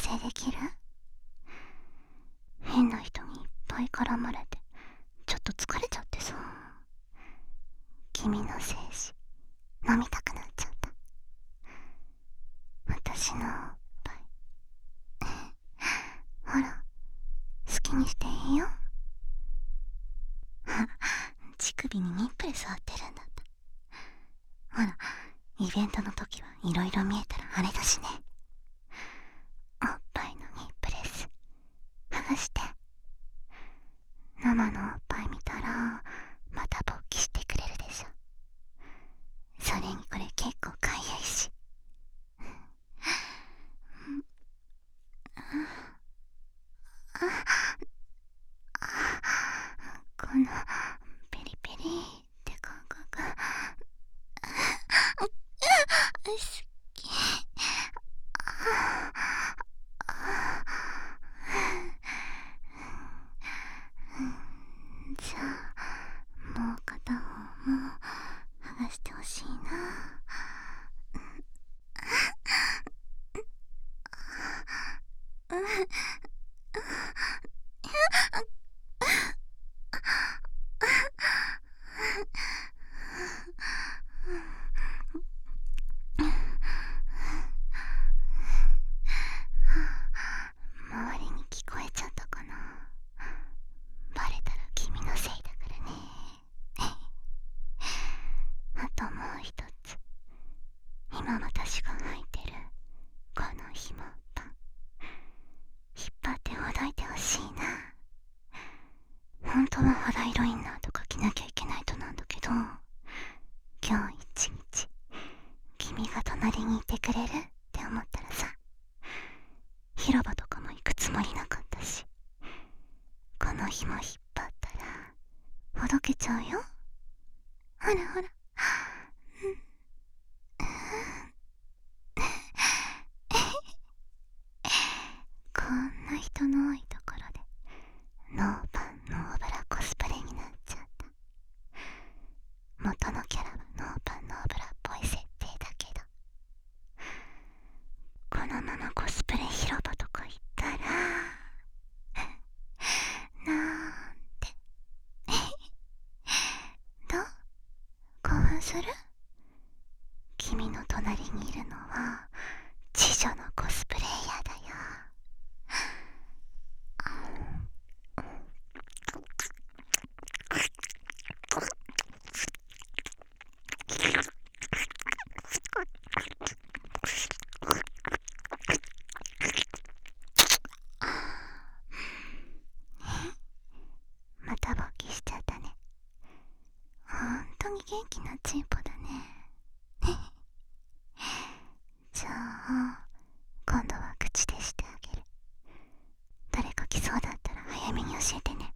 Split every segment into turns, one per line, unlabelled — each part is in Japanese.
正できる？変な人にいっぱい絡まれてちょっと疲れちゃってさ。君のせいし飲みたくなっちゃった。私のおっぱいほら、好きにしていいよ。乳首にニップレ触ってるんだった。ほら、イベントの時はいろいろ見えたらあれだしね。おっぱいのニップレス剥がして。生のおっぱい見たらまた勃起してくれるでしょ。それにこれ結構かゆいし。このペリペリって感覚好き。じゃあもう片方も剥がしてほしいな。周りに聞こえちゃったかな。バレたら君のせいだからね。あともう一つ、今私が履いてるこの紐パン引っ張ってほどいてほしいな。本当は肌色インナーとか着なきゃいけないとなんだけど、今日一日君が隣にいてくれるって思ったらさ、広場とかも行くつもりなかったし、この紐引っ張ったらほどけちゃうよ。ほらほら。こんな人の多いところでノーパンノーブラコスプレになっちゃった。元のキャラはノーパンノーブラっぽい設定だけど、このままコスプレ広場とか行ったらなんてどう？興奮する？君の隣にいるのは知女のコスプレイヤーだよ。また勃起しちゃったね。ほんとに元気なチンポだね。じゃあ今度は口でしてあげる。誰か来そうだったら早めに教えてね。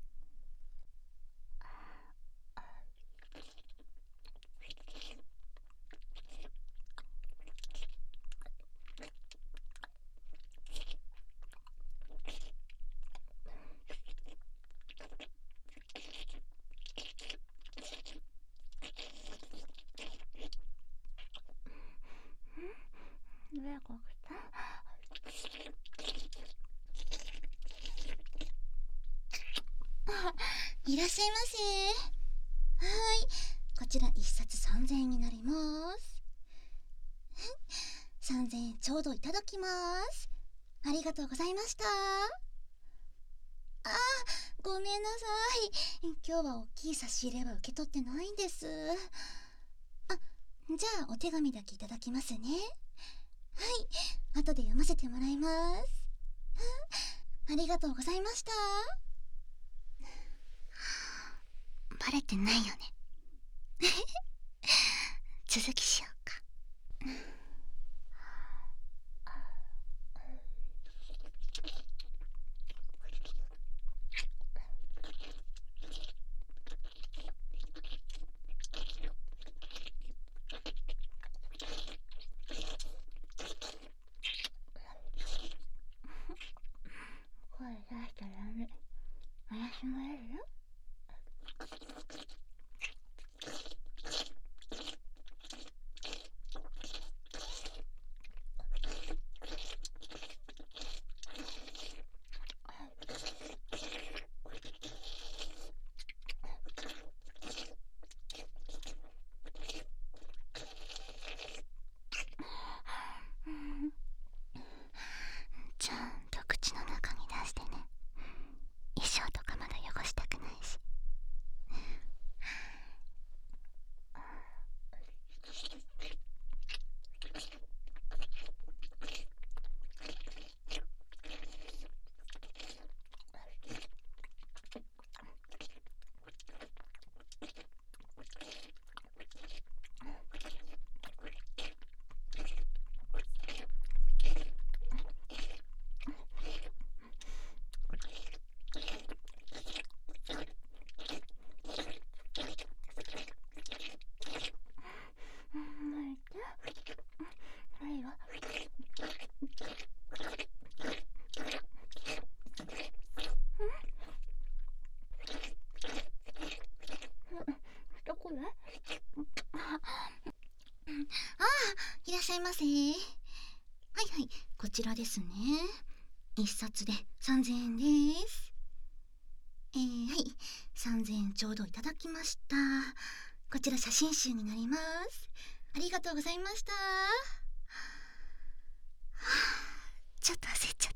どれが来た？いらっしゃいませ。はい、こちら1冊3000円になります。3000円ちょうどいただきます。ありがとうございました。ごめんなさい。今日は大きい差し入れは受け取ってないんです。じゃあお手紙だけいただきますね。はい、後で読ませてもらいます。ありがとうございました。バレてないよね。続きしようか。声出したらダメ。怪しまれるよ。 いらっしゃいませ。はいはい、こちらですね。一冊で3000円です。はい、3000円ちょうどいただきました。こちら写真集になります。ありがとうございました。ちょっと焦っちゃった。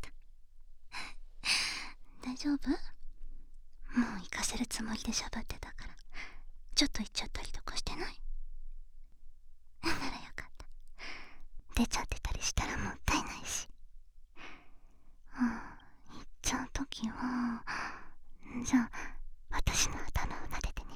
大丈夫？もう行かせるつもりで喋ってたから、ちょっと行っちゃったりとかしてない？ならよかった。出ちゃってたりしたらもったいないし。行っちゃうときは、じゃあ私の頭を撫でてね。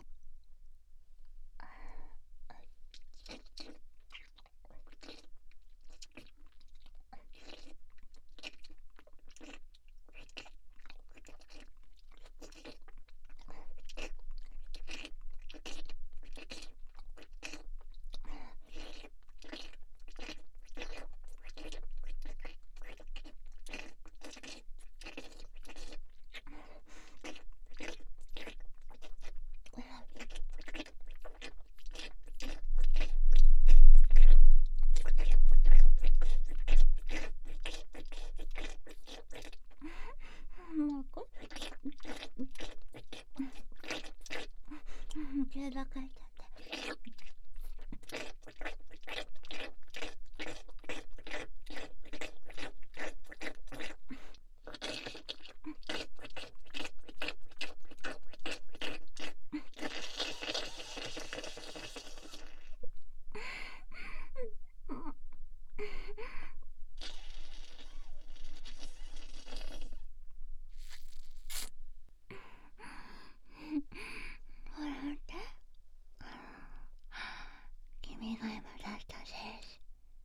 もうこ毛がかいちゃって。ほら見て、君が今出した精子。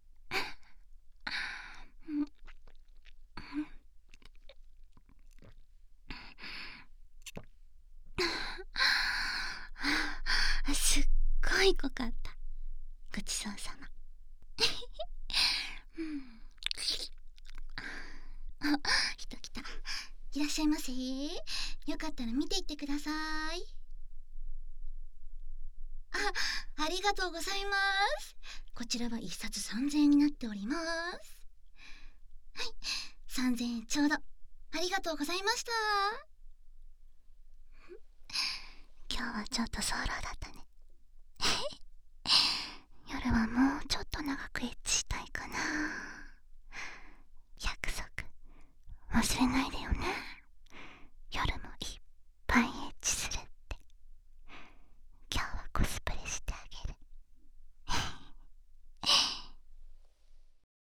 すっごい濃かった。ごちそうさま。人来た。いらっしゃいませ。よかったら見ていってください。ありがとうございます。こちらは一冊3000円になっております。はい、3000円ちょうど。ありがとうございました。今日はちょっとソロだったね。夜はもうちょっと長くエッチしたいかな。約束忘れないで